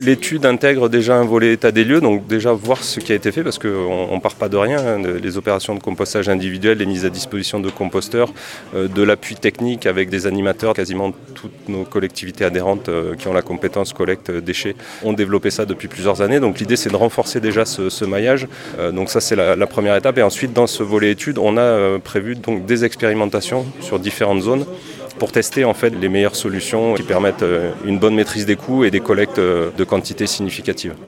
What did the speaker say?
L'étude intègre déjà un volet état des lieux, donc déjà voir ce qui a été fait parce qu'on ne part pas de rien. Les opérations de compostage individuelles, les mises à disposition de composteurs, de l'appui technique avec des animateurs, quasiment toutes nos collectivités adhérentes qui ont la compétence collecte déchets ont développé ça depuis plusieurs années. Donc l'idée c'est de renforcer déjà ce maillage. Donc ça c'est la première étape. Et ensuite dans ce volet études, on a prévu donc des expérimentations sur différentes zones pour tester en fait les meilleures solutions qui permettent une bonne maîtrise des coûts et des collectes de quantités significatives.